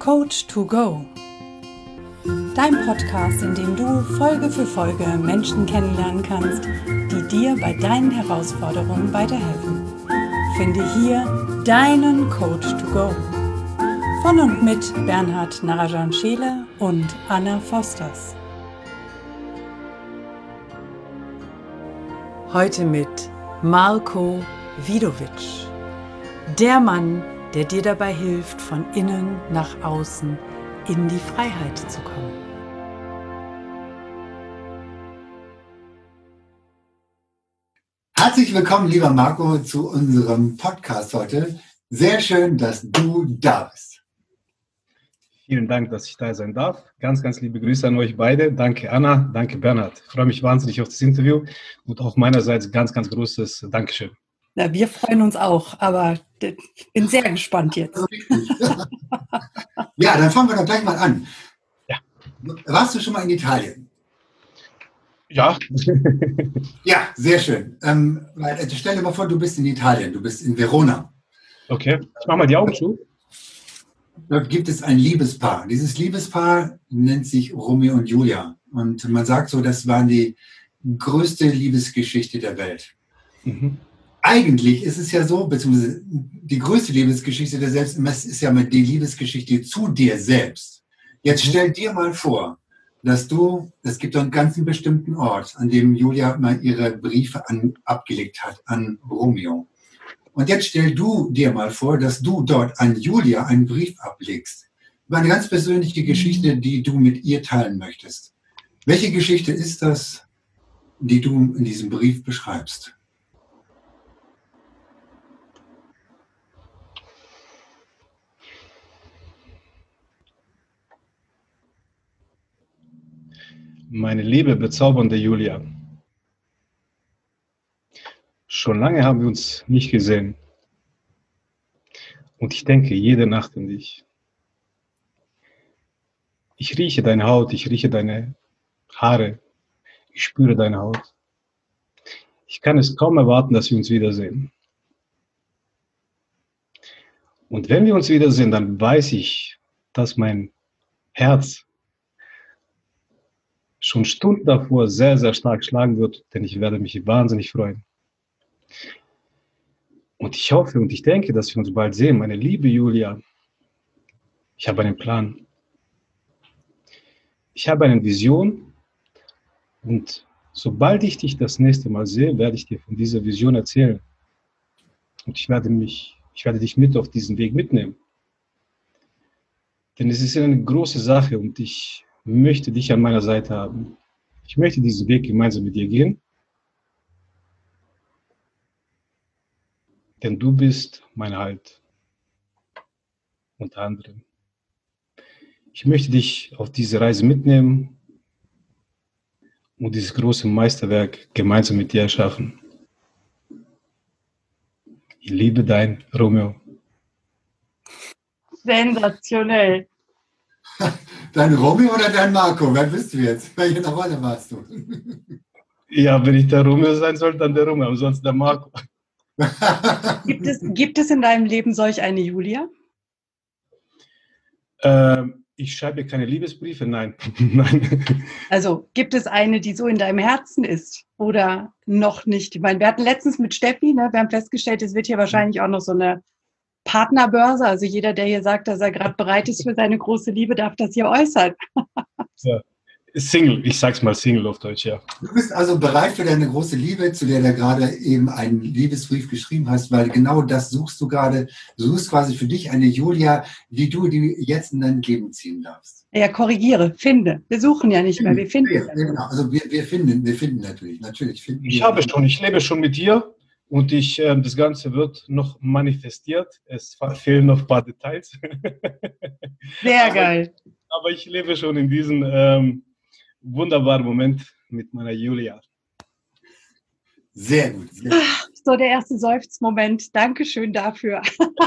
Coach to Go. Dein Podcast, in dem du Folge für Folge Menschen kennenlernen kannst, die dir bei deinen Herausforderungen weiterhelfen. Finde hier deinen Coach to Go. Von und mit Bernhard Narajan-Scheele und Anna Fosters. Heute mit Marko Vidovic. Der Mann, der dir dabei hilft, von innen nach außen in die Freiheit zu kommen. Herzlich willkommen, lieber Marko, zu unserem Podcast heute. Sehr schön, dass du da bist. Vielen Dank, dass ich da sein darf. Ganz, ganz liebe Grüße an euch beide. Danke, Anna. Danke, Bernhard. Ich freue mich wahnsinnig auf das Interview und auch meinerseits ganz, ganz großes Dankeschön. Ja, wir freuen uns auch, aber ich bin sehr gespannt jetzt. Ja, dann fangen wir doch gleich mal an. Ja. Warst du schon mal in Italien? Ja. Ja, sehr schön. Stell dir mal vor, du bist in Italien, du bist in Verona. Okay, ich mache mal die Augen zu. Dort gibt es ein Liebespaar. Dieses Liebespaar nennt sich Romeo und Julia. Und man sagt so, das war die größte Liebesgeschichte der Welt. Mhm. Eigentlich ist es ja so, beziehungsweise die größte Liebesgeschichte der Selbst ist ja mal die Liebesgeschichte zu dir selbst. Jetzt stell dir mal vor, dass es gibt einen ganz bestimmten Ort, an dem Julia mal ihre Briefe abgelegt hat an Romeo. Und jetzt stell du dir mal vor, dass du dort an Julia einen Brief ablegst. Über eine ganz persönliche Geschichte, die du mit ihr teilen möchtest. Welche Geschichte ist das, die du in diesem Brief beschreibst? Meine liebe, bezaubernde Julia. Schon lange haben wir uns nicht gesehen. Und ich denke jede Nacht an dich. Ich rieche deine Haut, ich rieche deine Haare, ich spüre deine Haut. Ich kann es kaum erwarten, dass wir uns wiedersehen. Und wenn wir uns wiedersehen, dann weiß ich, dass mein Herz schon Stunden davor sehr, sehr stark schlagen wird, denn ich werde mich wahnsinnig freuen. Und ich hoffe und ich denke, dass wir uns bald sehen. Meine liebe Julia, ich habe einen Plan. Ich habe eine Vision und sobald ich dich das nächste Mal sehe, werde ich dir von dieser Vision erzählen. Und ich werde dich mit auf diesen Weg mitnehmen. Denn es ist eine große Sache und ich möchte dich an meiner Seite haben. Ich möchte diesen Weg gemeinsam mit dir gehen. Denn du bist mein Halt. Unter anderem. Ich möchte dich auf diese Reise mitnehmen und dieses große Meisterwerk gemeinsam mit dir erschaffen. Ich liebe dein Romeo. Sensationell. Dein Romeo oder dein Marco? Wer bist du jetzt? Welche Rolle warst du? Ja, wenn ich der Romeo sein soll, dann der Romeo, ansonsten der Marco. Gibt es in deinem Leben solch eine Julia? Ich schreibe keine Liebesbriefe, nein. Nein. Also gibt es eine, die so in deinem Herzen ist oder noch nicht? Ich meine, wir hatten letztens mit Steffi, wir haben festgestellt, es wird hier wahrscheinlich auch noch so eine Partnerbörse. Also jeder, der hier sagt, dass er gerade bereit ist für seine große Liebe, darf das hier äußern. Ja. Single, ich sag's mal Single auf Deutsch, ja. Du bist also bereit für deine große Liebe, zu der du gerade eben einen Liebesbrief geschrieben hast, weil genau das suchst du gerade. Du suchst quasi für dich eine Julia, die jetzt in dein Leben ziehen darfst. Ja, korrigiere, finde. Wir suchen ja nicht mehr, wir finden. Ja, genau. Also wir finden natürlich. Ich lebe schon mit dir und das Ganze wird noch manifestiert. Es fehlen noch ein paar Details. Sehr geil. Aber ich lebe schon in diesem wunderbaren Moment mit meiner Julia. Sehr gut. Sehr gut. So der erste Seufzmoment. Dankeschön dafür.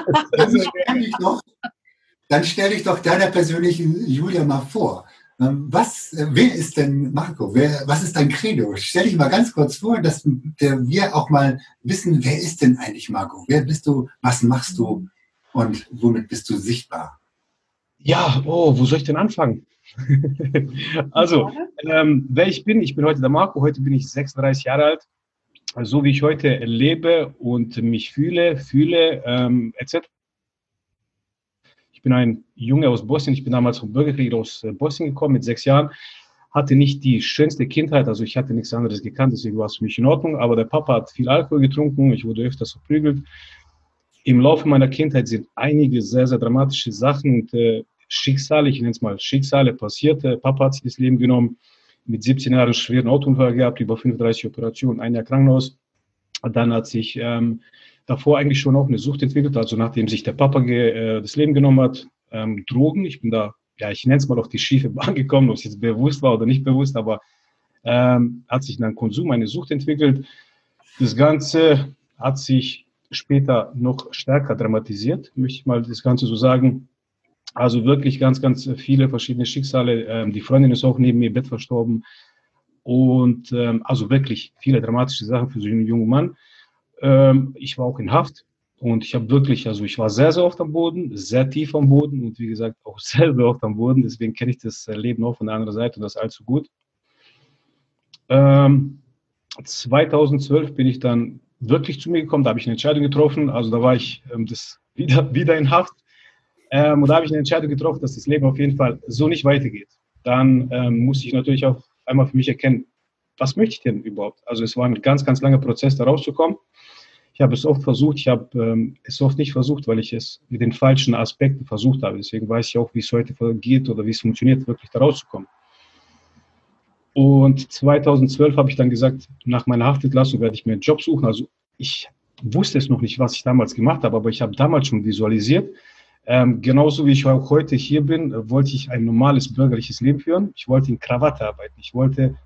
Dann stell dich doch deiner persönlichen Julia mal vor. Wer ist denn Marco? Was ist dein Credo? Stell dich mal ganz kurz vor, dass wir auch mal wissen, wer ist denn eigentlich Marco? Wer bist du? Was machst du? Und womit bist du sichtbar? Ja, oh, wo soll ich denn anfangen? Also, wer ich bin heute der Marco, heute bin ich 36 Jahre alt. So wie ich heute lebe und mich fühle, etc. Ich bin ein Junge aus Bosnien, ich bin damals vom Bürgerkrieg aus Bosnien gekommen mit 6 Jahren, hatte nicht die schönste Kindheit, also ich hatte nichts anderes gekannt, deswegen war es für mich in Ordnung, aber der Papa hat viel Alkohol getrunken, ich wurde öfters verprügelt. Im Laufe meiner Kindheit sind einige sehr, sehr dramatische Sachen und Schicksale, ich nenne es mal Schicksale, passiert. Papa hat sich das Leben genommen, mit 17 Jahren schweren Autounfall gehabt, über 35 Operationen, ein Jahr Krankenhaus. Dann hat sich davor eigentlich schon auch eine Sucht entwickelt, also nachdem sich der Papa das Leben genommen hat, Drogen. Ich bin da, ja, ich nenne es mal auf die schiefe Bahn gekommen, ob es jetzt bewusst war oder nicht bewusst, aber hat sich dann Konsum, eine Sucht entwickelt. Das Ganze hat sich später noch stärker dramatisiert, möchte ich mal das Ganze so sagen. Also wirklich ganz, ganz viele verschiedene Schicksale. Die Freundin ist auch neben mir im Bett verstorben. Und also wirklich viele dramatische Sachen für so einen jungen Mann. Ich war auch in Haft und ich habe wirklich, also ich war sehr, sehr oft am Boden, sehr tief am Boden und wie gesagt auch sehr, sehr oft am Boden. Deswegen kenne ich das Leben auch von der anderen Seite und das allzu gut. 2012 bin ich dann wirklich zu mir gekommen, da habe ich eine Entscheidung getroffen. Also da war ich wieder in Haft. Und da habe ich eine Entscheidung getroffen, dass das Leben auf jeden Fall so nicht weitergeht. Dann musste ich natürlich auch einmal für mich erkennen, was möchte ich denn überhaupt? Also es war ein ganz, ganz langer Prozess, da rauszukommen. Ich habe es oft versucht, ich habe es oft nicht versucht, weil ich es mit den falschen Aspekten versucht habe. Deswegen weiß ich auch, wie es heute geht oder wie es funktioniert, wirklich da rauszukommen. Und 2012 habe ich dann gesagt, nach meiner Haftentlassung werde ich mir einen Job suchen. Also ich wusste es noch nicht, was ich damals gemacht habe, aber ich habe damals schon visualisiert. Genauso wie ich auch heute hier bin, wollte ich ein normales bürgerliches Leben führen. Ich wollte in Krawatte arbeiten. Ich wollte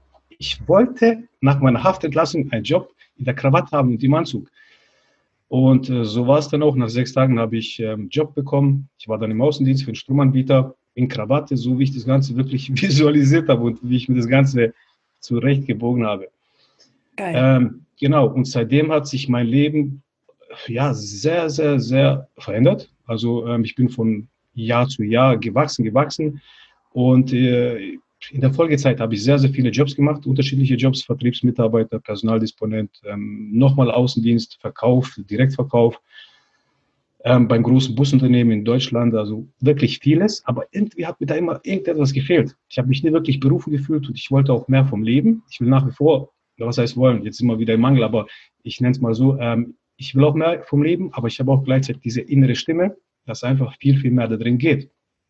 nach meiner Haftentlassung einen Job in der Krawatte haben und im Anzug. Und so war es dann auch. Nach 6 Tagen habe ich einen Job bekommen. Ich war dann im Außendienst für einen Stromanbieter in Krawatte, so wie ich das Ganze wirklich visualisiert habe und wie ich mir das Ganze zurechtgebogen habe. Geil. Genau, und seitdem hat sich mein Leben ja sehr, sehr, sehr verändert. Also ich bin von Jahr zu Jahr gewachsen und in der Folgezeit habe ich sehr, sehr viele Jobs gemacht, unterschiedliche Jobs, Vertriebsmitarbeiter, Personaldisponent, nochmal Außendienst, Verkauf, Direktverkauf, beim großen Busunternehmen in Deutschland, also wirklich vieles, aber irgendwie hat mir da immer irgendetwas gefehlt. Ich habe mich nie wirklich berufen gefühlt und ich wollte auch mehr vom Leben. Ich will nach wie vor, was heißt wollen, jetzt immer wieder im Mangel, aber ich nenne es mal so, ich will auch mehr vom Leben, aber ich habe auch gleichzeitig diese innere Stimme, dass einfach viel, viel mehr da drin geht.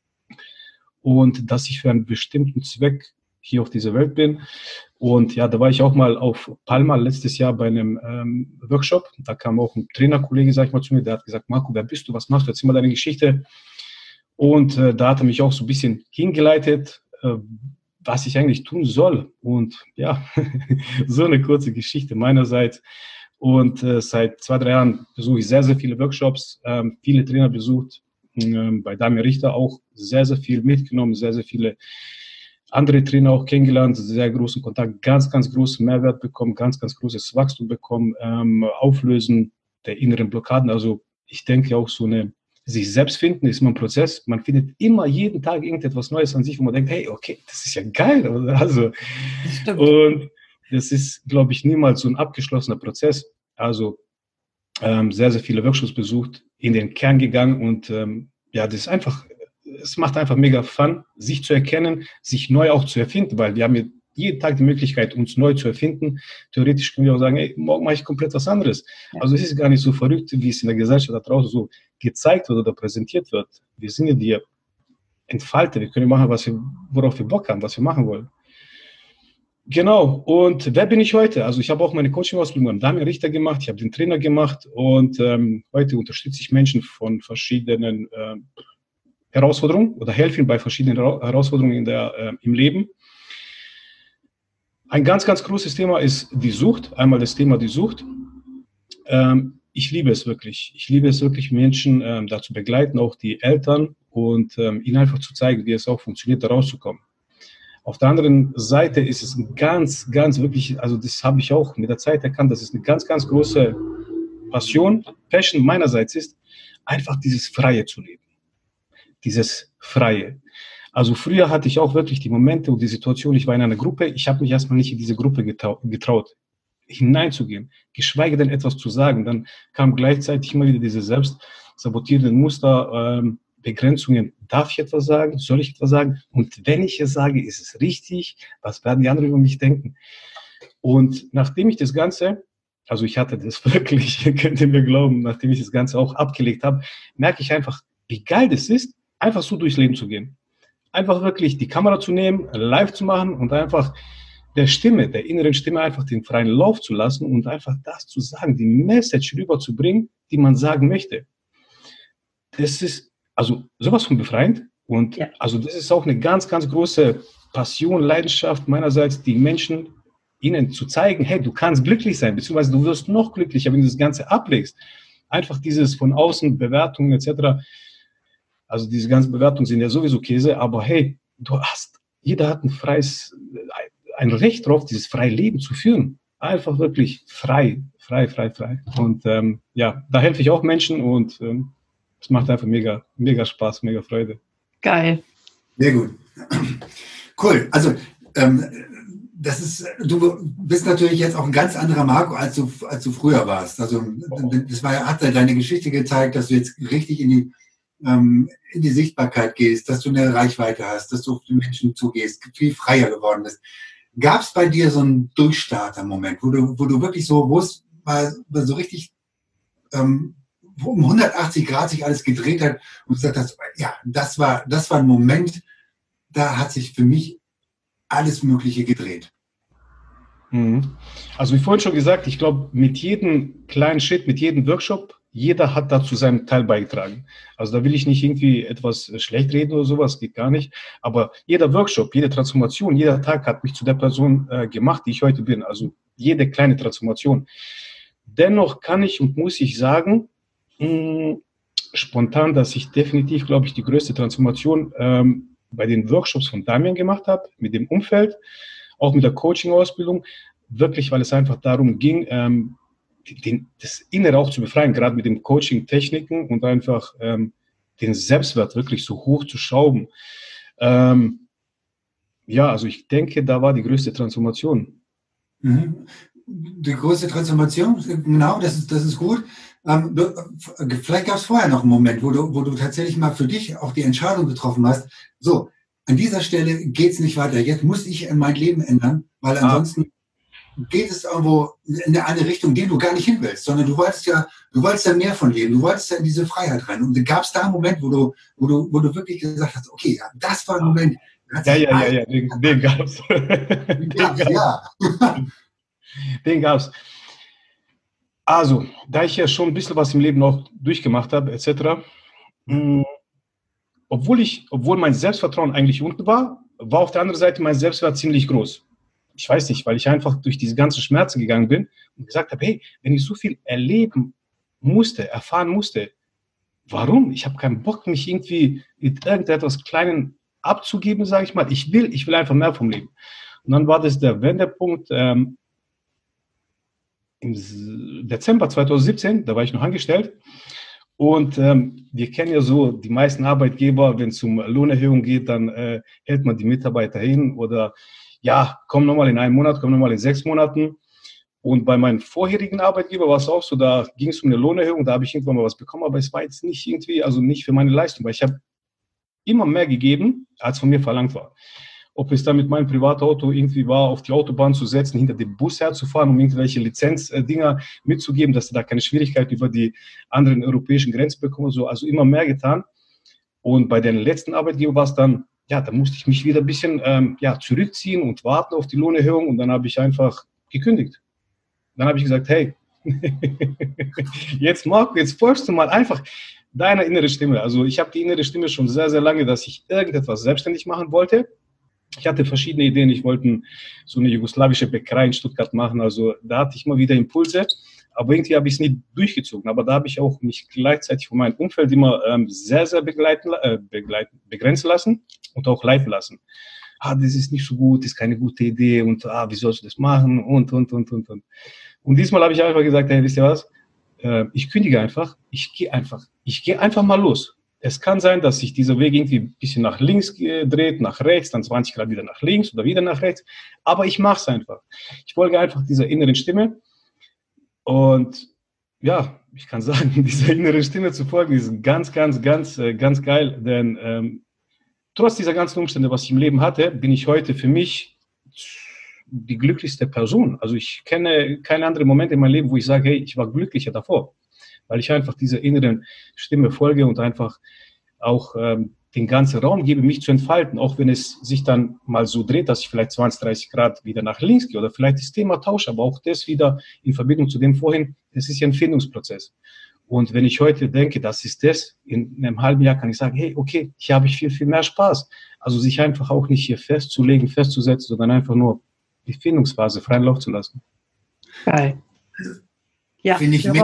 Und dass ich für einen bestimmten Zweck hier auf dieser Welt bin. Und ja, da war ich auch mal auf Palma letztes Jahr bei einem Workshop. Da kam auch ein Trainerkollege, sag ich mal, zu mir, der hat gesagt, Marco, wer bist du, was machst du, erzähl mal deine Geschichte. Und da hat er mich auch so ein bisschen hingeleitet, was ich eigentlich tun soll. Und ja, so eine kurze Geschichte meinerseits. Und seit 2, 3 Jahren besuche ich sehr, sehr viele Workshops, viele Trainer besucht, bei Damir Richter auch sehr, sehr viel mitgenommen, sehr, sehr viele andere Trainer auch kennengelernt, sehr großen Kontakt, ganz, ganz großen Mehrwert bekommen, ganz, ganz großes Wachstum bekommen, Auflösen der inneren Blockaden. Also ich denke auch so eine, sich selbst finden ist immer ein Prozess. Man findet immer jeden Tag irgendetwas Neues an sich, wo man denkt, hey, okay, das ist ja geil. Also, und das ist, glaube ich, niemals so ein abgeschlossener Prozess. Also sehr, sehr viele Workshops besucht, in den Kern gegangen und ja, das ist einfach, es macht einfach mega Fun, sich zu erkennen, sich neu auch zu erfinden, weil wir haben hier jeden Tag die Möglichkeit, uns neu zu erfinden. Theoretisch können wir auch sagen, hey, morgen mache ich komplett was anderes. Ja. Also es ist gar nicht so verrückt, wie es in der Gesellschaft da draußen so gezeigt wird oder präsentiert wird. Wir sind ja die Entfalter, wir können machen, worauf wir Bock haben, was wir machen wollen. Genau, und wer bin ich heute? Also ich habe auch meine Coaching-Ausbildung am Damir Richter gemacht, ich habe den Trainer gemacht und heute unterstütze ich Menschen von verschiedenen Herausforderungen oder helfe ihnen bei verschiedenen Herausforderungen im Leben. Ein ganz, ganz großes Thema ist die Sucht, einmal das Thema die Sucht. Ich liebe es wirklich. Ich liebe es wirklich, Menschen dazu begleiten, auch die Eltern und ihnen einfach zu zeigen, wie es auch funktioniert, da rauszukommen. Auf der anderen Seite ist es ein ganz, ganz wirklich, also das habe ich auch mit der Zeit erkannt, dass es eine ganz, ganz große Passion meinerseits ist, einfach dieses Freie zu leben. dieses Freie. Also früher hatte ich auch wirklich die Momente und die Situation, ich war in einer Gruppe, ich habe mich erstmal nicht in diese Gruppe getraut, hineinzugehen, geschweige denn etwas zu sagen. Dann kam gleichzeitig immer wieder diese selbstsabotierenden Muster, Begrenzungen. Darf ich etwas sagen? Soll ich etwas sagen? Und wenn ich es sage, ist es richtig? Was werden die anderen über mich denken? Und nachdem ich das Ganze, also ich hatte das wirklich, könnt ihr mir glauben, nachdem ich das Ganze auch abgelegt habe, merke ich einfach, wie geil das ist, einfach so durchs Leben zu gehen. Einfach wirklich die Kamera zu nehmen, live zu machen und einfach der Stimme, der inneren Stimme einfach den freien Lauf zu lassen und einfach das zu sagen, die Message rüberzubringen, die man sagen möchte. Das ist also sowas von befreiend und also das ist auch eine ganz, ganz große Passion, Leidenschaft meinerseits, die Menschen ihnen zu zeigen, hey, du kannst glücklich sein, beziehungsweise du wirst noch glücklicher, wenn du das Ganze ablegst. Einfach dieses von außen, Bewertungen etc., also diese ganzen Bewertungen sind ja sowieso Käse, aber hey, jeder hat ein Recht drauf, dieses freie Leben zu führen. Einfach wirklich frei. Und da helfe ich auch Menschen und es macht einfach mega, mega Spaß, mega Freude. Geil. Sehr gut. Cool. Also du bist natürlich jetzt auch ein ganz anderer Marco, als du früher warst. Also hat deine Geschichte gezeigt, dass du jetzt richtig in die Sichtbarkeit gehst, dass du eine Reichweite hast, dass du auf die Menschen zugehst, viel freier geworden bist. Gab es bei dir so einen Durchstarter-Moment, wo du wirklich so, wo es mal so richtig wo um 180 Grad sich alles gedreht hat und gesagt hast, ja, das war ein Moment, da hat sich für mich alles Mögliche gedreht. Also wie vorhin schon gesagt, ich glaube, mit jedem kleinen Schritt, mit jedem Workshop, jeder hat dazu seinen Teil beigetragen. Also da will ich nicht irgendwie etwas schlecht reden oder sowas, geht gar nicht. Aber jeder Workshop, jede Transformation, jeder Tag hat mich zu der Person gemacht, die ich heute bin. Also jede kleine Transformation. Dennoch kann ich und muss ich sagen, spontan, dass ich definitiv, glaube ich, die größte Transformation bei den Workshops von Damian gemacht habe, mit dem Umfeld, auch mit der Coaching-Ausbildung, wirklich, weil es einfach darum ging, das Innere auch zu befreien, gerade mit den Coaching-Techniken und einfach den Selbstwert wirklich so hoch zu schrauben. Also ich denke, da war die größte Transformation. Die größte Transformation, genau, das ist gut. Vielleicht gab es vorher noch einen Moment, wo du tatsächlich mal für dich auch die Entscheidung getroffen hast, so, an dieser Stelle geht es nicht weiter, jetzt muss ich mein Leben ändern, weil ansonsten geht es irgendwo in eine Richtung, die du gar nicht hin willst, sondern du wolltest ja mehr von leben, du wolltest ja in diese Freiheit rein. Und gab es da einen Moment, wo du wirklich gesagt hast, okay, ja, das war ein Moment. Ja, den gab's. Den gab's. Also, da ich ja schon ein bisschen was im Leben noch durchgemacht habe, etc., obwohl mein Selbstvertrauen eigentlich unten war auf der anderen Seite mein Selbstwert ziemlich groß. Ich weiß nicht, weil ich einfach durch diese ganzen Schmerzen gegangen bin und gesagt habe, hey, wenn ich so viel erfahren musste, warum? Ich habe keinen Bock, mich irgendwie mit irgendetwas Kleinem abzugeben, sage ich mal. Ich will einfach mehr vom Leben. Und dann war das der Wendepunkt im Dezember 2017, da war ich noch angestellt. Und wir kennen ja so, die meisten Arbeitgeber, wenn es um Lohnerhöhung geht, dann hält man die Mitarbeiter hin oder ja, komm nochmal in einem Monat, komm nochmal in 6 Monaten. Und bei meinem vorherigen Arbeitgeber war es auch so, da ging es um eine Lohnerhöhung, da habe ich irgendwann mal was bekommen, aber es war jetzt nicht irgendwie, also nicht für meine Leistung, weil ich habe immer mehr gegeben, als von mir verlangt war. Ob es dann mit meinem Privatauto irgendwie war, auf die Autobahn zu setzen, hinter dem Bus herzufahren, um irgendwelche Lizenzdinger mitzugeben, dass da keine Schwierigkeiten über die anderen europäischen Grenzen bekomme, so, also immer mehr getan. Und bei den letzten Arbeitgeber war es dann, ja, da musste ich mich wieder ein bisschen zurückziehen und warten auf die Lohnerhöhung und dann habe ich einfach gekündigt. Dann habe ich gesagt, hey, jetzt Marco, jetzt folgst du mal einfach deiner innere Stimme. Also ich habe die innere Stimme schon sehr, sehr lange, dass ich irgendetwas selbstständig machen wollte. Ich hatte verschiedene Ideen. Ich wollte so eine jugoslawische Bäckerei in Stuttgart machen. Also da hatte ich immer wieder Impulse. Aber irgendwie habe ich es nie durchgezogen. Aber da habe ich auch mich gleichzeitig von meinem Umfeld immer sehr, sehr begrenzen lassen und auch leiten lassen. Das ist nicht so gut, das ist keine gute Idee und wie sollst du das machen und. Und diesmal habe ich einfach gesagt, hey, wisst ihr was? Ich kündige einfach, ich gehe einfach mal los. Es kann sein, dass sich dieser Weg irgendwie ein bisschen nach links dreht, nach rechts, dann 20 Grad wieder nach links oder wieder nach rechts. Aber ich mache es einfach. Ich folge einfach dieser inneren Stimme. Und ja, ich kann sagen, dieser inneren Stimme zu folgen ist ganz, ganz, ganz, ganz geil. Denn trotz dieser ganzen Umstände, was ich im Leben hatte, bin ich heute für mich die glücklichste Person. Also ich kenne keinen anderen Moment in meinem Leben, wo ich sage, hey, ich war glücklicher davor. Weil ich einfach dieser inneren Stimme folge und einfach auch den ganzen Raum gebe, mich zu entfalten, auch wenn es sich dann mal so dreht, dass ich vielleicht 20, 30 Grad wieder nach links gehe oder vielleicht das Thema tausche, aber auch das wieder in Verbindung zu dem vorhin, das ist ja ein Findungsprozess. Und wenn ich heute denke, das ist das, in einem halben Jahr kann ich sagen, hey, okay, hier habe ich viel, viel mehr Spaß. Also sich einfach auch nicht hier festzulegen, festzusetzen, sondern einfach nur die Findungsphase freien Lauf zu lassen. Geil. Ja, finde ich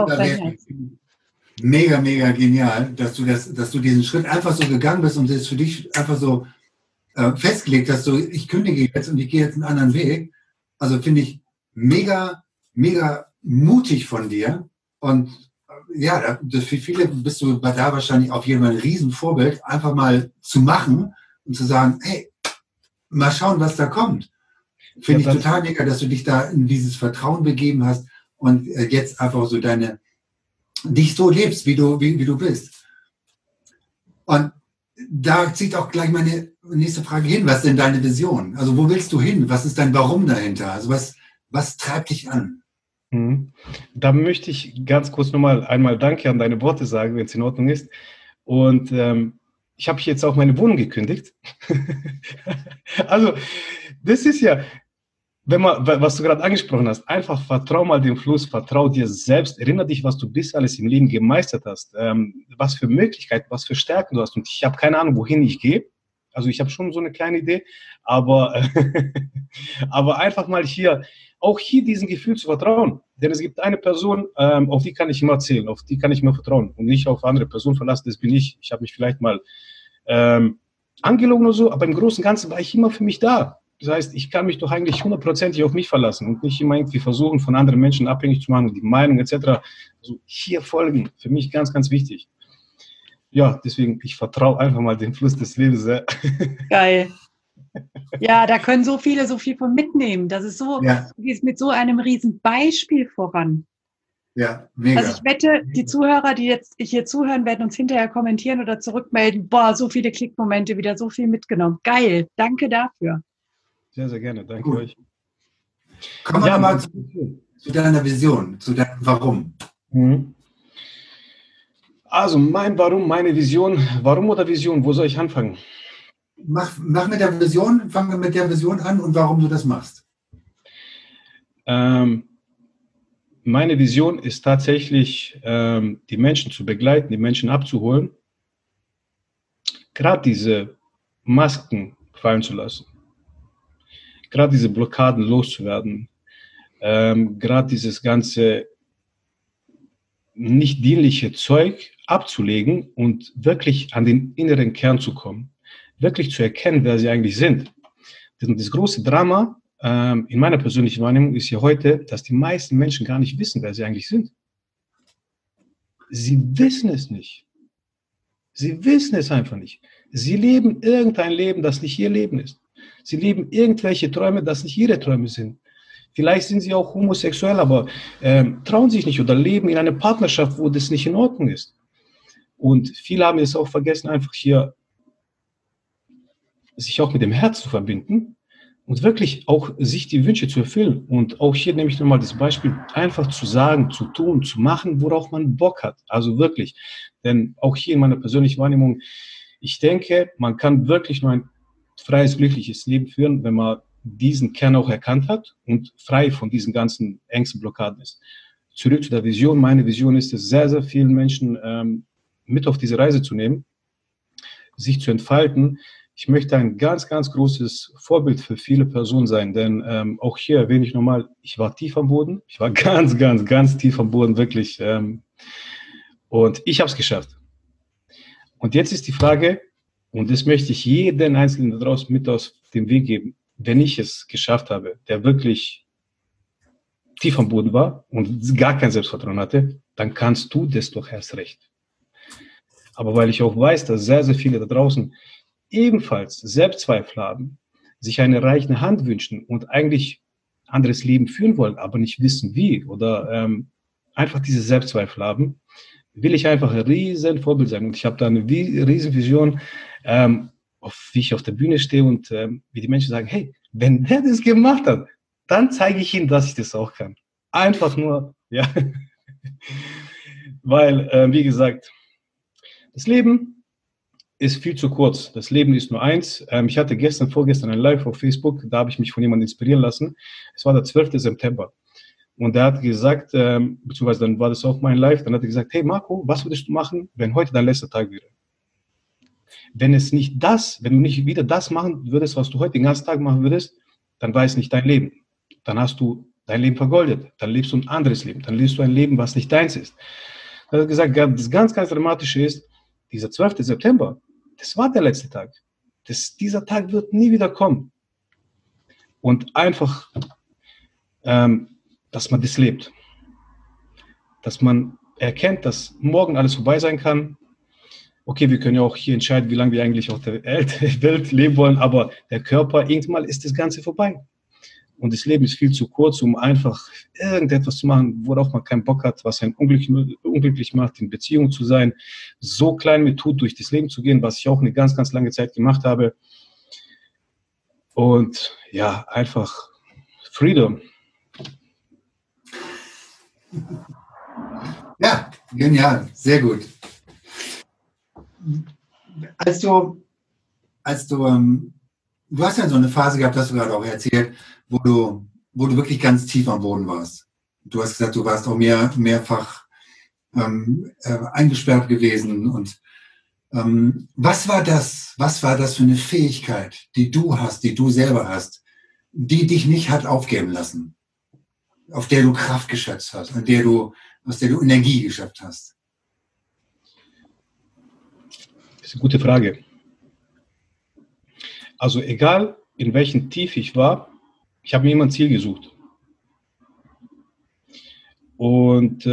mega, mega genial, dass du diesen Schritt einfach so gegangen bist und das für dich einfach so festgelegt hast, so ich kündige jetzt und ich gehe jetzt einen anderen Weg. Also finde ich mega, mega mutig von dir. Und ja, für viele bist du da wahrscheinlich auf jeden Fall ein Riesenvorbild, einfach mal zu machen und zu sagen, hey, mal schauen, was da kommt. Finde ich total mega, dass du dich da in dieses Vertrauen begeben hast und jetzt einfach so dich so lebst, wie du bist. Und da zieht auch gleich meine nächste Frage hin. Was ist denn deine Vision? Also wo willst du hin? Was ist dein Warum dahinter? Also was treibt dich an? Da möchte ich ganz kurz nochmal einmal Danke an deine Worte sagen, wenn es in Ordnung ist. Und ich habe jetzt auch meine Wohnung gekündigt. Also das ist ja, was du gerade angesprochen hast, einfach vertrau mal dem Fluss, vertrau dir selbst, erinnere dich, was du bis alles im Leben gemeistert hast, was für Möglichkeiten, was für Stärken du hast. Und ich habe keine Ahnung, wohin ich gehe. Also ich habe schon so eine kleine Idee, aber einfach mal auch hier diesem Gefühl zu vertrauen. Denn es gibt eine Person, auf die kann ich immer zählen, auf die kann ich mir vertrauen und nicht auf andere Personen verlassen. Das bin ich. Ich habe mich vielleicht mal angelogen oder so, aber im Großen und Ganzen war ich immer für mich da. Das heißt, ich kann mich doch eigentlich 100% auf mich verlassen und nicht immer irgendwie versuchen, von anderen Menschen abhängig zu machen, die Meinung etc. Also hier folgen, für mich ganz, ganz wichtig. Ja, deswegen, ich vertraue einfach mal dem Fluss des Lebens. Geil. Ja, da können so viel von mitnehmen. Das ist so, du gehst mit so einem riesen Beispiel voran. Ja, mega. Also ich wette, die Zuhörer, die jetzt hier zuhören, werden uns hinterher kommentieren oder zurückmelden. Boah, so viele Klickmomente, wieder so viel mitgenommen. Geil, danke dafür. Sehr, sehr gerne. Danke euch. Kommen wir mal zu deiner Vision, zu deinem Warum. Also mein Warum, meine Vision. Warum oder Vision? Wo soll ich anfangen? Mach mit der Vision, fange mit der Vision an und warum du das machst. Meine Vision ist tatsächlich, die Menschen zu begleiten, die Menschen abzuholen, gerade diese Masken fallen zu lassen. Gerade diese Blockaden loszuwerden, gerade dieses ganze nicht dienliche Zeug abzulegen und wirklich an den inneren Kern zu kommen, wirklich zu erkennen, wer sie eigentlich sind. Das große Drama in meiner persönlichen Wahrnehmung ist ja heute, dass die meisten Menschen gar nicht wissen, wer sie eigentlich sind. Sie wissen es nicht. Sie wissen es einfach nicht. Sie leben irgendein Leben, das nicht ihr Leben ist. Sie leben irgendwelche Träume, das nicht ihre Träume sind. Vielleicht sind sie auch homosexuell, aber trauen sich nicht oder leben in einer Partnerschaft, wo das nicht in Ordnung ist. Und viele haben es auch vergessen, einfach hier sich auch mit dem Herz zu verbinden und wirklich auch sich die Wünsche zu erfüllen. Und auch hier nehme ich nochmal das Beispiel, einfach zu sagen, zu tun, zu machen, worauf man Bock hat. Also wirklich. Denn auch hier in meiner persönlichen Wahrnehmung, ich denke, man kann wirklich nur ein freies, glückliches Leben führen, wenn man diesen Kern auch erkannt hat und frei von diesen ganzen Ängsten, Blockaden ist. Zurück zu der Vision. Meine Vision ist es, sehr, sehr vielen Menschen mit auf diese Reise zu nehmen, sich zu entfalten. Ich möchte ein ganz, ganz großes Vorbild für viele Personen sein, denn auch hier erwähne ich nochmal, ich war tief am Boden. Ich war ganz, ganz, ganz tief am Boden, wirklich. Und ich habe es geschafft. Und jetzt ist die Frage, und das möchte ich jeden Einzelnen da draußen mit auf den Weg geben, wenn ich es geschafft habe, der wirklich tief am Boden war und gar kein Selbstvertrauen hatte, dann kannst du das doch erst recht. Aber weil ich auch weiß, dass sehr, sehr viele da draußen ebenfalls Selbstzweifel haben, sich eine reiche Hand wünschen und eigentlich anderes Leben führen wollen, aber nicht wissen wie oder einfach diese Selbstzweifel haben, will ich einfach ein riesen Vorbild sein. Und ich habe da eine riesen Vision, wie ich auf der Bühne stehe und wie die Menschen sagen, hey, wenn der das gemacht hat, dann zeige ich ihnen, dass ich das auch kann. Einfach nur, ja. Weil, wie gesagt, das Leben ist viel zu kurz. Das Leben ist nur eins. Ich hatte vorgestern ein Live auf Facebook, da habe ich mich von jemandem inspirieren lassen. Es war der 12. September. Und der hat gesagt, beziehungsweise dann war das auch mein Live, dann hat er gesagt, hey Marco, was würdest du machen, wenn heute dein letzter Tag wäre? Wenn du nicht wieder das machen würdest, was du heute den ganzen Tag machen würdest, dann war es nicht dein Leben. Dann hast du dein Leben vergoldet. Dann lebst du ein anderes Leben. Dann lebst du ein Leben, was nicht deins ist. Er hat gesagt, das ganz, ganz Dramatische ist, dieser 12. September, das war der letzte Tag. Dieser Tag wird nie wieder kommen. Und einfach, dass man das lebt. Dass man erkennt, dass morgen alles vorbei sein kann. Okay, wir können ja auch hier entscheiden, wie lange wir eigentlich auf der Welt leben wollen, aber der Körper, irgendwann ist das Ganze vorbei. Und das Leben ist viel zu kurz, um einfach irgendetwas zu machen, worauf man keinen Bock hat, was einen unglücklich macht, in Beziehung zu sein, so klein mir tut, durch das Leben zu gehen, was ich auch eine ganz, ganz lange Zeit gemacht habe. Und ja, einfach Freedom. Ja, genial, sehr gut. Du hast ja so eine Phase gehabt, hast du gerade auch erzählt, wo du wirklich ganz tief am Boden warst. Du hast gesagt, du warst auch mehrfach eingesperrt gewesen. Und was war das für eine Fähigkeit, die du selber hast, die dich nicht hat aufgeben lassen, auf der du Kraft geschöpft hast, aus der du Energie geschöpft hast? Das ist eine gute Frage. Also egal, in welchem Tief ich war, ich habe mir immer ein Ziel gesucht. Und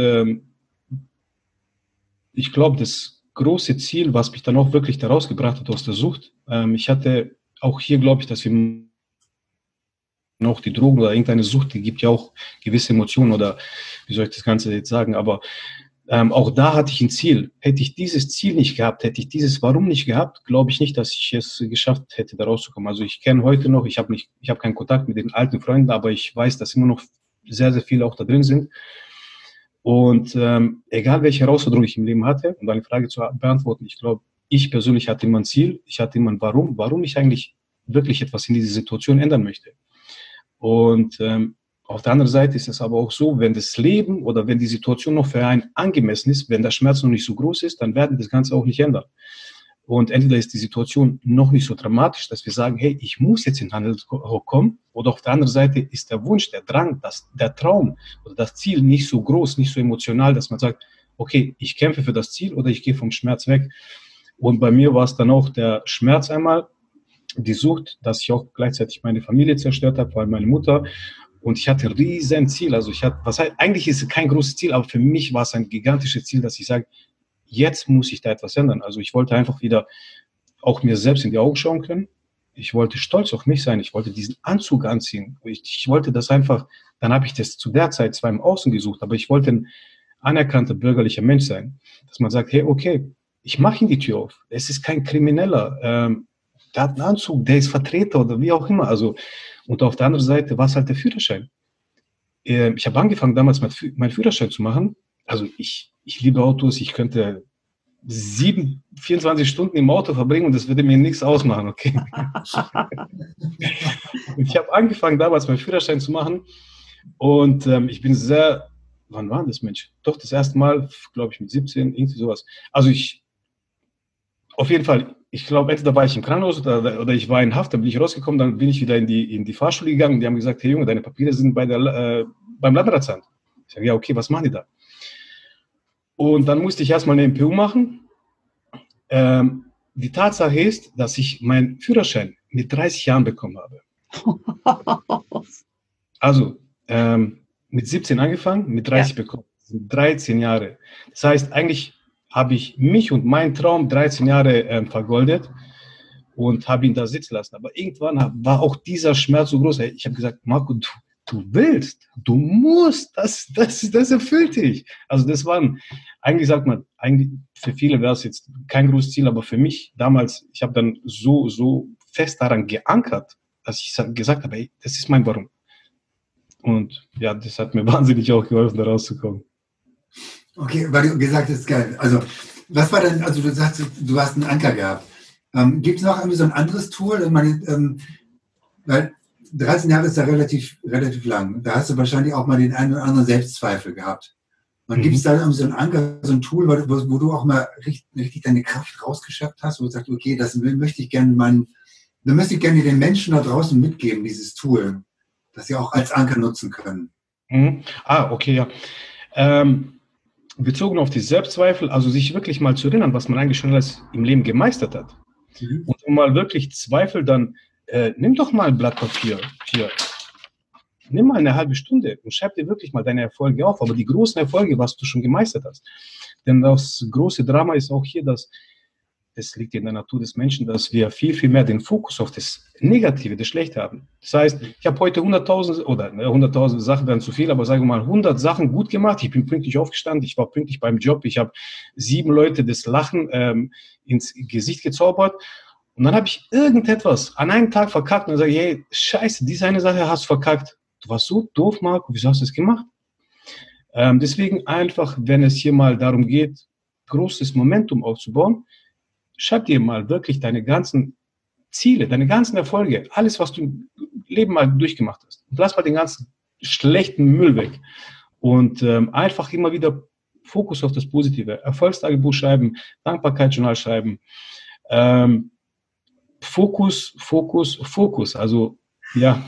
ich glaube, das große Ziel, was mich dann auch wirklich da rausgebracht hat aus der Sucht, ich hatte auch hier, glaube ich, dass wir noch die Drogen oder irgendeine Sucht, die gibt ja auch gewisse Emotionen oder wie soll ich das Ganze jetzt sagen, aber auch da hatte ich ein Ziel. Hätte ich dieses Ziel nicht gehabt, hätte ich dieses Warum nicht gehabt, glaube ich nicht, dass ich es geschafft hätte, da rauszukommen. Also ich kenne heute noch, ich habe keinen Kontakt mit den alten Freunden, aber ich weiß, dass immer noch sehr, sehr viele auch da drin sind. Und egal welche Herausforderung ich im Leben hatte, um deine Frage zu beantworten, ich glaube, ich persönlich hatte immer ein Ziel, ich hatte immer ein warum ich eigentlich wirklich etwas in dieser Situation ändern möchte. Und auf der anderen Seite ist es aber auch so, wenn das Leben oder wenn die Situation noch für einen angemessen ist, wenn der Schmerz noch nicht so groß ist, dann werden das Ganze auch nicht ändern. Und entweder ist die Situation noch nicht so dramatisch, dass wir sagen, hey, ich muss jetzt in Handel kommen, oder auf der anderen Seite ist der Wunsch, der Drang, der Traum oder das Ziel nicht so groß, nicht so emotional, dass man sagt, okay, ich kämpfe für das Ziel oder ich gehe vom Schmerz weg. Und bei mir war es dann auch der Schmerz einmal, die Sucht, dass ich auch gleichzeitig meine Familie zerstört habe, vor allem meine Mutter. Und ich hatte ein riesen Ziel. Also eigentlich ist es kein großes Ziel, aber für mich war es ein gigantisches Ziel, dass ich sage, jetzt muss ich da etwas ändern. Also ich wollte einfach wieder auch mir selbst in die Augen schauen können. Ich wollte stolz auf mich sein. Ich wollte diesen Anzug anziehen. Ich wollte das einfach, dann habe ich das zu der Zeit zwar im Außen gesucht, aber ich wollte ein anerkannter bürgerlicher Mensch sein. Dass man sagt, hey, okay, ich mache ihm die Tür auf. Es ist kein Krimineller. Der hat einen Anzug, der ist Vertreter oder wie auch immer. Also, und auf der anderen Seite war es halt der Führerschein. Ich habe angefangen, damals meinen Führerschein zu machen. Also ich liebe Autos, ich könnte 24 Stunden im Auto verbringen und das würde mir nichts ausmachen, okay? Ich habe angefangen, damals meinen Führerschein zu machen und ich bin wann war das, Mensch? Doch, das erste Mal, glaube ich, mit 17, irgendwie sowas. Also auf jeden Fall, ich glaube, entweder war ich im Krankenhaus oder ich war in Haft, dann bin ich rausgekommen, dann bin ich wieder in die Fahrschule gegangen und die haben gesagt, hey Junge, deine Papiere sind beim Landratsamt. Ich sage, ja, okay, was machen die da? Und dann musste ich erstmal eine MPU machen. Die Tatsache ist, dass ich meinen Führerschein mit 30 Jahren bekommen habe. Also mit 17 angefangen, mit 30 bekommen. Das sind 13 Jahre. Das heißt, eigentlich habe ich mich und meinen Traum 13 Jahre vergoldet und habe ihn da sitzen lassen. Aber irgendwann war auch dieser Schmerz so groß. Ich habe gesagt, Marco, du willst, du musst, das erfüllt dich. Also das waren, eigentlich sagt man, eigentlich für viele wäre es jetzt kein großes Ziel, aber für mich damals, ich habe dann so fest daran geankert, dass ich gesagt habe, hey, das ist mein Warum. Und ja, das hat mir wahnsinnig auch geholfen, da rauszukommen. Okay, weil du gesagt hast, geil. Also, was war denn, also du sagst, du hast einen Anker gehabt. Gibt es noch irgendwie so ein anderes Tool? Ich meine, weil 13 Jahre ist ja relativ lang. Da hast du wahrscheinlich auch mal den einen oder anderen Selbstzweifel gehabt. Und gibt es da irgendwie so einen Anker, so ein Tool, wo du auch mal richtig deine Kraft rausgeschöpft hast, wo du sagst, okay, das möchte ich gerne den Menschen da draußen mitgeben, dieses Tool, das sie auch als Anker nutzen können. Okay, ja. Bezogen auf die Selbstzweifel, also sich wirklich mal zu erinnern, was man eigentlich schon alles im Leben gemeistert hat. Und wenn mal wirklich Zweifel, dann nimm doch mal ein Blatt Papier hier. Nimm mal eine halbe Stunde und schreib dir wirklich mal deine Erfolge auf, aber die großen Erfolge, was du schon gemeistert hast. Denn das große Drama ist auch hier, dass das liegt in der Natur des Menschen, dass wir viel, viel mehr den Fokus auf das Negative, das Schlechte haben. Das heißt, ich habe heute 100.000 Sachen, wären zu viel, aber sagen wir mal 100 Sachen gut gemacht. Ich bin pünktlich aufgestanden, ich war pünktlich beim Job, ich habe 7 Leute das Lachen ins Gesicht gezaubert. Und dann habe ich irgendetwas an einem Tag verkackt und dann sage ich, hey, scheiße, diese eine Sache hast du verkackt. Du warst so doof, Marco, wieso hast du das gemacht? Deswegen einfach, wenn es hier mal darum geht, großes Momentum aufzubauen, schreib dir mal wirklich deine ganzen Ziele, deine ganzen Erfolge, alles, was du im Leben mal durchgemacht hast. Und lass mal den ganzen schlechten Müll weg. Und einfach immer wieder Fokus auf das Positive. Erfolgstagebuch schreiben, Dankbarkeitsjournal schreiben. Fokus. Also, ja.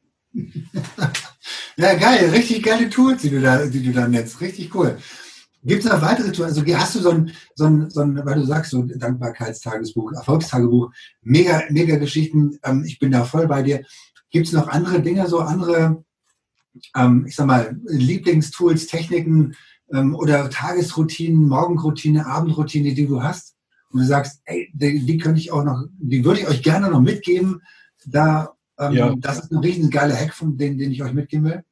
Ja, geil. Richtig geile Tools, die du da nutzt. Richtig cool. Gibt es noch weitere Tools? Also hast du so ein, weil du sagst, so Dankbarkeitstagebuch, Erfolgstagebuch, mega Geschichten. Ich bin da voll bei dir. Gibt es noch andere Dinge, so andere, ich sag mal, Lieblingstools, Techniken oder Tagesroutinen, Morgenroutine, Abendroutine, die du hast? Und du sagst, ey, die könnte ich auch noch, die würde ich euch gerne noch mitgeben. Das ist ein riesen geiler Hack, den ich euch mitgeben will.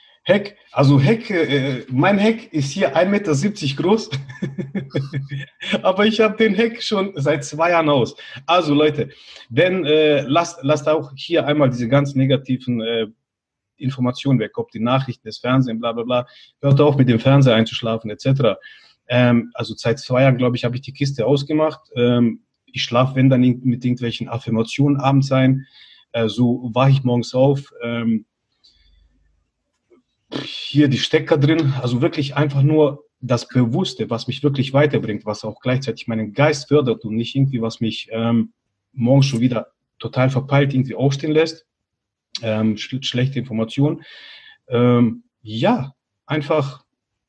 Mein Hack ist hier 1,70 Meter groß, aber ich habe den Hack schon seit 2 Jahren aus. Also Leute, lasst auch hier einmal diese ganz negativen Informationen weg, ob die Nachrichten, das Fernsehen, bla bla bla, hört auf mit dem Fernseher einzuschlafen etc. Also seit 2 Jahren, glaube ich, habe ich die Kiste ausgemacht. Ich schlafe, wenn dann mit irgendwelchen Affirmationen abends ein. So wache ich morgens auf. Hier die Stecker drin, also wirklich einfach nur das Bewusste, was mich wirklich weiterbringt, was auch gleichzeitig meinen Geist fördert und nicht irgendwie, was mich morgens schon wieder total verpeilt irgendwie aufstehen lässt. Schlechte Informationen. Einfach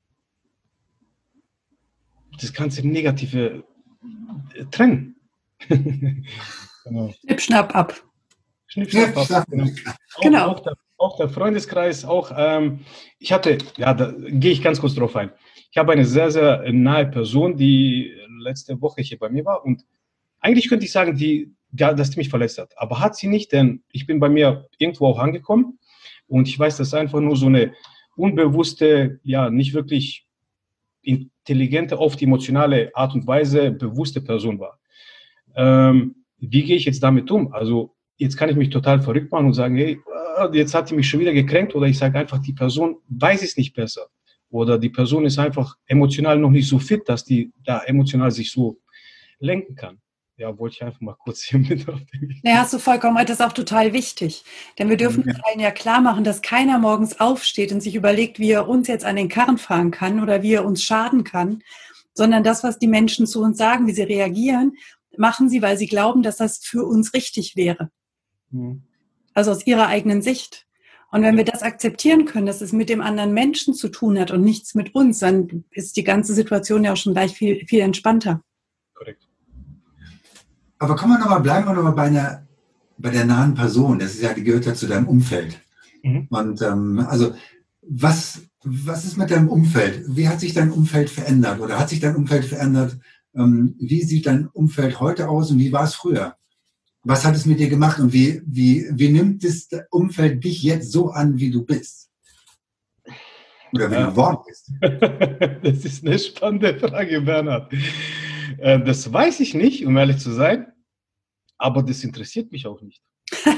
das ganze Negative trennen. Genau. Schnipp, schnapp ab. Schnipp, schnapp ab. Genau. Auch der Freundeskreis, da gehe ich ganz kurz drauf ein. Ich habe eine sehr, sehr nahe Person, die letzte Woche hier bei mir war und eigentlich könnte ich sagen, dass die mich verletzt hat. Aber hat sie nicht, denn ich bin bei mir irgendwo auch angekommen und ich weiß, dass es einfach nur so eine unbewusste, nicht wirklich intelligente, oft emotionale Art und Weise bewusste Person war. Wie gehe ich jetzt damit um? Also jetzt kann ich mich total verrückt machen und sagen, hey, jetzt hat die mich schon wieder gekränkt, oder ich sage einfach, die Person weiß es nicht besser oder die Person ist einfach emotional noch nicht so fit, dass die da emotional sich so lenken kann. Ja, wollte ich einfach mal kurz hier mit auf den Weg. Ja, hast du vollkommen recht, das ist auch total wichtig, denn wir dürfen uns allen ja klar machen, dass keiner morgens aufsteht und sich überlegt, wie er uns jetzt an den Karren fahren kann oder wie er uns schaden kann, sondern das, was die Menschen zu uns sagen, wie sie reagieren, machen sie, weil sie glauben, dass das für uns richtig wäre. Also aus ihrer eigenen Sicht. Und wenn wir das akzeptieren können, dass es mit dem anderen Menschen zu tun hat und nichts mit uns, dann ist die ganze Situation ja auch schon gleich viel, viel entspannter. Korrekt. Aber bleiben wir nochmal bei der nahen Person. Das ist ja, die gehört ja zu deinem Umfeld. Und also was Was ist mit deinem Umfeld? Wie hat sich dein Umfeld verändert? Oder hat sich dein Umfeld verändert? Wie sieht dein Umfeld heute aus und wie war es früher? Was hat es mit dir gemacht und wie nimmt das Umfeld dich jetzt so an, wie du bist? Oder wie du geworden bist? Das ist eine spannende Frage, Bernhard. Das weiß ich nicht, um ehrlich zu sein, aber das interessiert mich auch nicht.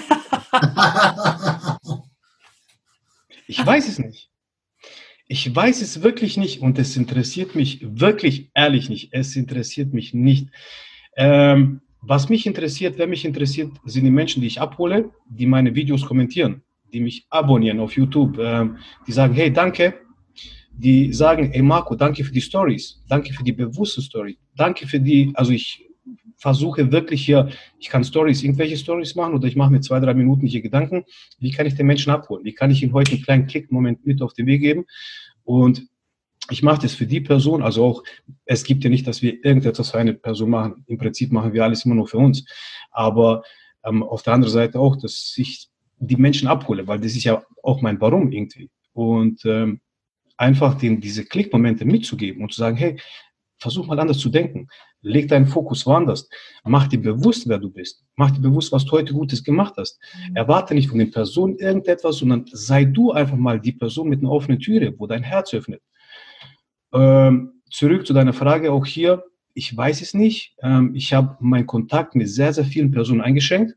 Ich weiß es nicht. Ich weiß es wirklich nicht und es interessiert mich wirklich ehrlich nicht. Es interessiert mich nicht. Was mich interessiert, wer mich interessiert, sind die Menschen, die ich abhole, die meine Videos kommentieren, die mich abonnieren auf YouTube, die sagen, hey, danke. Die sagen, hey Marco, danke für die Stories, danke für die bewusste Story, danke für die, also ich versuche wirklich hier, ich kann irgendwelche Stories machen oder ich mache mir 2-3 Minuten hier Gedanken, wie kann ich den Menschen abholen, wie kann ich ihnen heute einen kleinen Klick-Moment mit auf den Weg geben und ich mache das für die Person, also auch, es gibt ja nicht, dass wir irgendetwas für eine Person machen, im Prinzip machen wir alles immer nur für uns, aber auf der anderen Seite auch, dass ich die Menschen abhole, weil das ist ja auch mein Warum irgendwie und einfach diese Klickmomente mitzugeben und zu sagen, hey, versuch mal anders zu denken. Leg deinen Fokus woanders. Mach dir bewusst, wer du bist. Mach dir bewusst, was du heute Gutes gemacht hast. Erwarte nicht von den Personen irgendetwas, sondern sei du einfach mal die Person mit einer offenen Türe, wo dein Herz öffnet. Zurück zu deiner Frage auch hier. Ich weiß es nicht. Ich habe meinen Kontakt mit sehr, sehr vielen Personen eingeschränkt,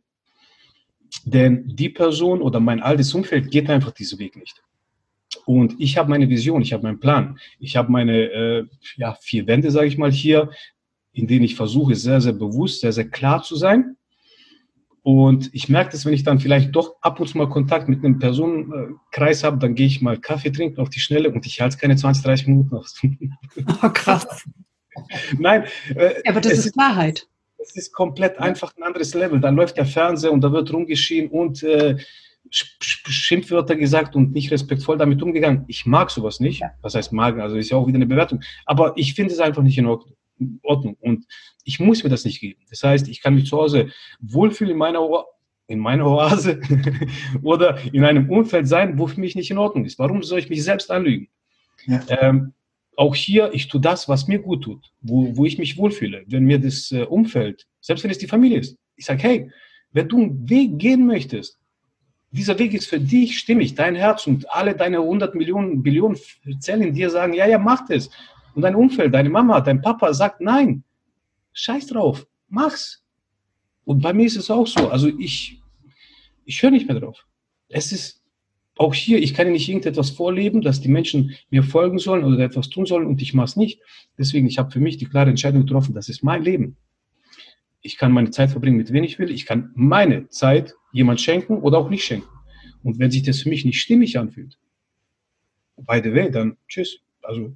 denn die Person oder mein altes Umfeld geht einfach diesen Weg nicht. Und ich habe meine Vision, ich habe meinen Plan. Ich habe meine 4 Wände, sage ich mal, hier, in denen ich versuche, sehr, sehr bewusst, sehr, sehr klar zu sein. Und ich merke das, wenn ich dann vielleicht doch ab und zu mal Kontakt mit einem Personenkreis habe, dann gehe ich mal Kaffee trinken auf die Schnelle und ich halte keine 20, 30 Minuten aus. Oh, krass. Nein. Aber das ist Wahrheit. Es ist komplett einfach ein anderes Level. Da läuft der Fernseher und da wird rumgeschrien und Schimpfwörter gesagt und nicht respektvoll damit umgegangen. Ich mag sowas nicht. Ja. Was heißt mag? Also ist ja auch wieder eine Bewertung. Aber ich finde es einfach nicht in Ordnung. Und ich muss mir das nicht geben. Das heißt, ich kann mich zu Hause wohlfühlen in meiner Oase oder in einem Umfeld sein, wo für mich nicht in Ordnung ist. Warum soll ich mich selbst anlügen? Ja. Auch hier, ich tue das, was mir gut tut, wo ich mich wohlfühle. Wenn mir das Umfeld, selbst wenn es die Familie ist, ich sage, hey, wenn du einen Weg gehen möchtest, dieser Weg ist für dich stimmig, dein Herz und alle deine 100 Millionen, Billionen Zellen in dir sagen, ja, mach das. Und dein Umfeld, deine Mama, dein Papa sagt, nein, scheiß drauf, mach's. Und bei mir ist es auch so, also ich höre nicht mehr drauf. Es ist auch hier, ich kann nicht irgendetwas vorleben, dass die Menschen mir folgen sollen oder etwas tun sollen und ich mache es nicht. Deswegen, ich habe für mich die klare Entscheidung getroffen, das ist mein Leben. Ich kann meine Zeit verbringen, mit wem ich will. Ich kann meine Zeit jemand schenken oder auch nicht schenken. Und wenn sich das für mich nicht stimmig anfühlt, by the way, dann tschüss. Also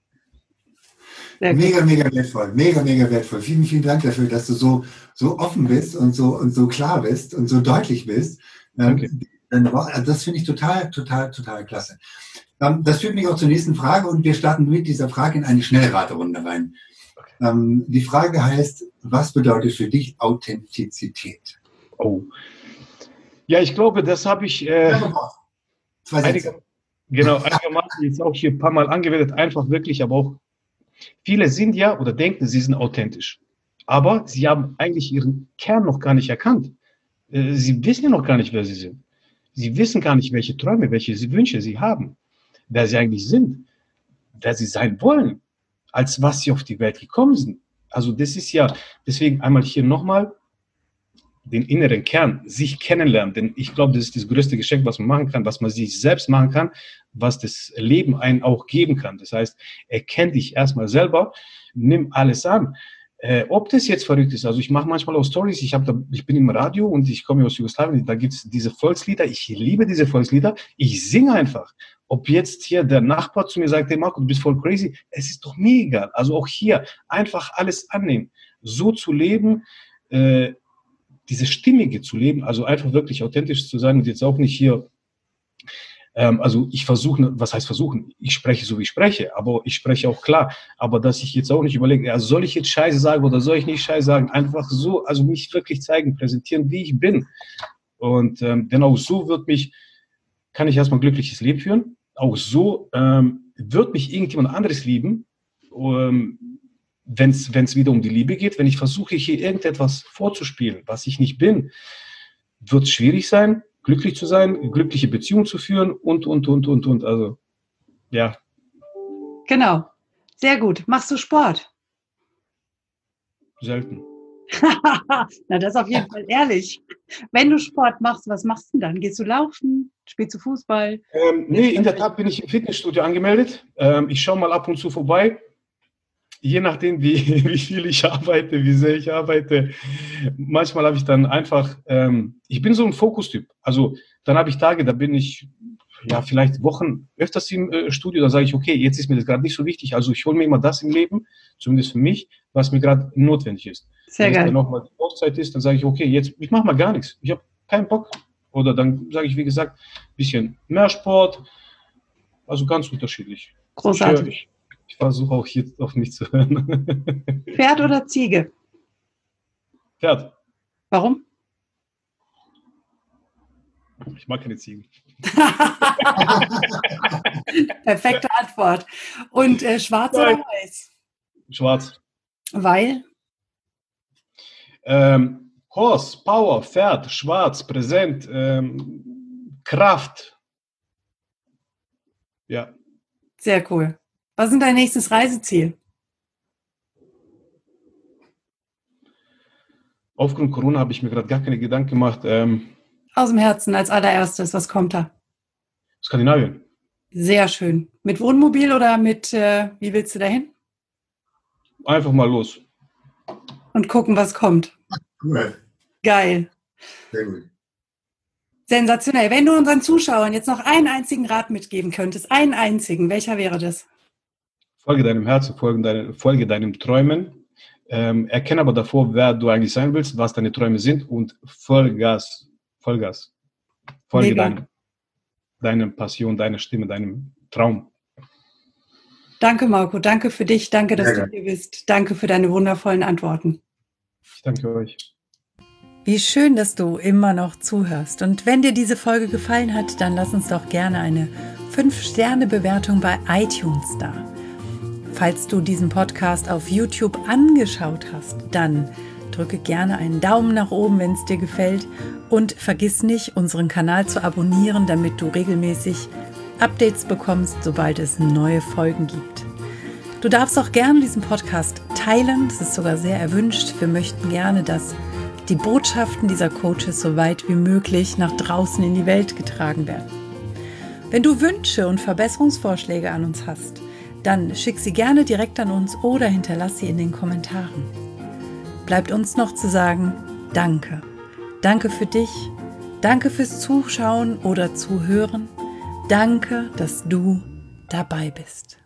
mega, mega wertvoll. Mega, mega wertvoll. Vielen, vielen Dank dafür, dass du so offen bist und so klar bist und so deutlich bist. Danke. Das finde ich total, total, total klasse. Das führt mich auch zur nächsten Frage und wir starten mit dieser Frage in eine Schnellraterunde rein. Die Frage heißt, was bedeutet für dich Authentizität? Oh. Ja, ich glaube, das habe ich einigermaßen jetzt auch hier ein paar Mal angewendet, einfach wirklich, aber auch viele sind ja oder denken, sie sind authentisch, aber sie haben eigentlich ihren Kern noch gar nicht erkannt. Sie wissen ja noch gar nicht, wer sie sind. Sie wissen gar nicht, welche Träume, welche Wünsche sie haben, wer sie eigentlich sind, wer sie sein wollen, als was sie auf die Welt gekommen sind. Also das ist ja, deswegen einmal hier nochmal, den inneren Kern, sich kennenlernen, denn ich glaube, das ist das größte Geschenk, was man machen kann, was man sich selbst machen kann, was das Leben einen auch geben kann. Das heißt, erkenn dich erstmal selber, nimm alles an. Ob das jetzt verrückt ist, also ich mache manchmal auch Stories, ich bin im Radio und ich komme aus Jugoslawien, da gibt es diese Volkslieder, ich liebe diese Volkslieder, ich singe einfach. Ob jetzt hier der Nachbar zu mir sagt, hey Marco, du bist voll crazy, es ist doch mir egal. Also auch hier einfach alles annehmen, so zu leben, diese Stimmige zu leben, also einfach wirklich authentisch zu sein und jetzt auch nicht hier, also ich versuche, was heißt versuchen? Ich spreche so, wie ich spreche, aber ich spreche auch klar, aber dass ich jetzt auch nicht überlege, ja, soll ich jetzt Scheiße sagen oder soll ich nicht Scheiße sagen? Einfach so, also mich wirklich zeigen, präsentieren, wie ich bin. Und genau so kann ich erstmal ein glückliches Leben führen auch so, wird mich irgendjemand anderes lieben, wenn es wieder um die Liebe geht. Wenn ich versuche, hier irgendetwas vorzuspielen, was ich nicht bin, wird es schwierig sein, glücklich zu sein, glückliche Beziehungen zu führen und. Also, ja. Genau. Sehr gut. Machst du Sport? Selten. Na, das ist auf jeden Fall ehrlich. Wenn du Sport machst, was machst du dann? Gehst du laufen? Spielst du Fußball? Nee, in der Tat bin ich im Fitnessstudio angemeldet. Ich schaue mal ab und zu vorbei. Je nachdem, wie viel ich arbeite, wie sehr ich arbeite. Manchmal habe ich dann einfach, ich bin so ein Fokustyp. Also dann habe ich Tage, da bin ich vielleicht Wochen öfters im Studio, da sage ich, okay, jetzt ist mir das gerade nicht so wichtig. Also ich hole mir immer das im Leben, zumindest für mich, was mir gerade notwendig ist. Sehr geil. Wenn dann nochmal die Auszeit ist, dann sage ich, okay, jetzt, ich mache mal gar nichts. Ich habe keinen Bock. Oder dann sage ich, wie gesagt, ein bisschen mehr Sport. Also ganz unterschiedlich. Großartig. Ich versuche auch hier auf mich zu hören. Pferd oder Ziege? Pferd. Warum? Ich mag keine Ziegen. Perfekte Antwort. Und schwarz oder weiß? Schwarz. Weil? Horse, Power, Pferd, schwarz, präsent, Kraft. Ja. Sehr cool. Was ist dein nächstes Reiseziel? Aufgrund Corona habe ich mir gerade gar keine Gedanken gemacht. Aus dem Herzen als allererstes. Was kommt da? Skandinavien. Sehr schön. Mit Wohnmobil oder mit, wie willst du dahin? Einfach mal los. Und gucken, was kommt. Cool. Geil. Sehr gut. Sensationell. Wenn du unseren Zuschauern jetzt noch einen einzigen Rat mitgeben könntest, einen einzigen, welcher wäre das? Folge deinem Herzen, folge deinen Träumen. Erkenne aber davor, wer du eigentlich sein willst, was deine Träume sind und Vollgas. Folge deiner Passion, deiner Stimme, deinem Traum. Danke, Marco. Danke für dich. Danke, dass du hier bist. Danke für deine wundervollen Antworten. Ich danke euch. Wie schön, dass du immer noch zuhörst. Und wenn dir diese Folge gefallen hat, dann lass uns doch gerne eine 5-Sterne-Bewertung bei iTunes da. Falls du diesen Podcast auf YouTube angeschaut hast, dann drücke gerne einen Daumen nach oben, wenn es dir gefällt. Und vergiss nicht, unseren Kanal zu abonnieren, damit du regelmäßig Updates bekommst, sobald es neue Folgen gibt. Du darfst auch gerne diesen Podcast teilen. Das ist sogar sehr erwünscht. Wir möchten gerne, dass die Botschaften dieser Coaches so weit wie möglich nach draußen in die Welt getragen werden. Wenn du Wünsche und Verbesserungsvorschläge an uns hast, dann schick sie gerne direkt an uns oder hinterlass sie in den Kommentaren. Bleibt uns noch zu sagen, danke. Danke für dich, danke fürs Zuschauen oder Zuhören. Danke, dass du dabei bist.